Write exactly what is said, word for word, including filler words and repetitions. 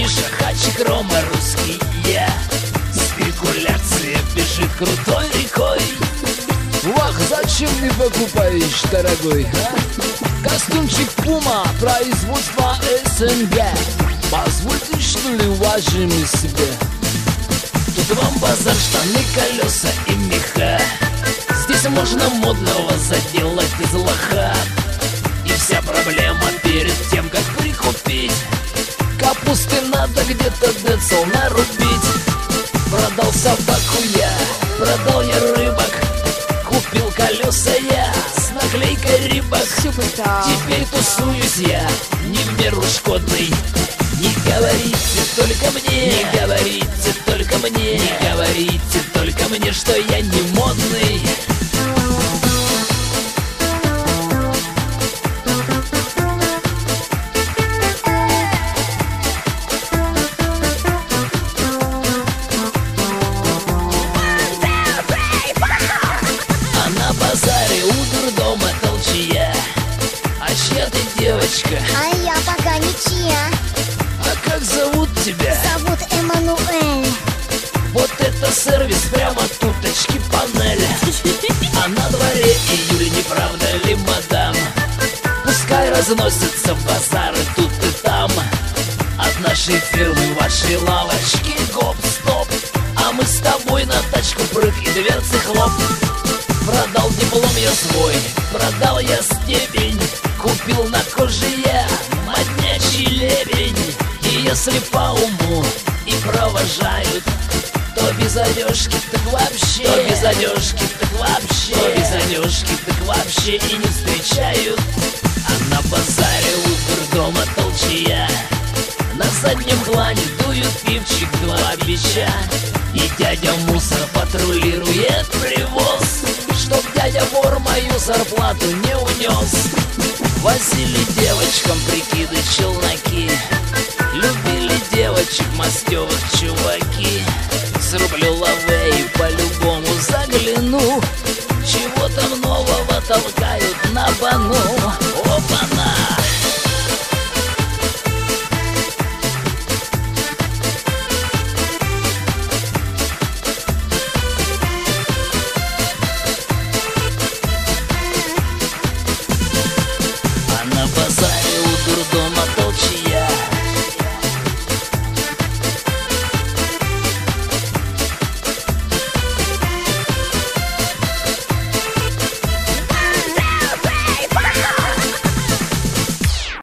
Миша, Хачик, Рома, русский я. Спекуляция бежит крутой рекой. Вах, зачем не покупаешь, дорогой, а? Костюмчик Пума, производство СНГ. Позвольте, что ли, уважим себе. Тут вам базар, штаны, колеса и меха. Здесь можно модного заделать из лоха. И вся проблема перед тем, как прикупить. Капусты надо где-то децл нарубить. Продал собаку я, продал я рыбок. Купил колеса я с наклейкой Рибок. Теперь тусуюсь я, не в меру шкодный. Не говорите только мне, не говорите только мне, не говорите только мне, что я не модный. А на базаре у дурдома толчья. А чья ты девочка? А я пока ничья. А как зовут тебя? Зовут Эммануэль. Вот это сервис, прямо туточки панель. А на дворе июль, не правда ли, мадам? Пускай разносятся базары тут и там. От нашей фирмы вашей лавочки гоп-стоп. А мы с тобой на тачку прыг и дверцы хлоп. Продал диплом я свой, продал я степень. Купил на коже я моднячий лебень. И если по уму и провожают, то без одежки так вообще, то без одежки так вообще, то без одежки так вообще и не встречают. А на базаре у дурдома толчья. На заднем плане дуют пивчик два бича. И дядя мусор патрулирует привоз, чтоб дядя вор мою зарплату не унес. Возили девочкам прикиды челноки. Любили девочек мастёвых чуваки. Срублю лаве и по-любому загляну. Чего там нового толкают на бану.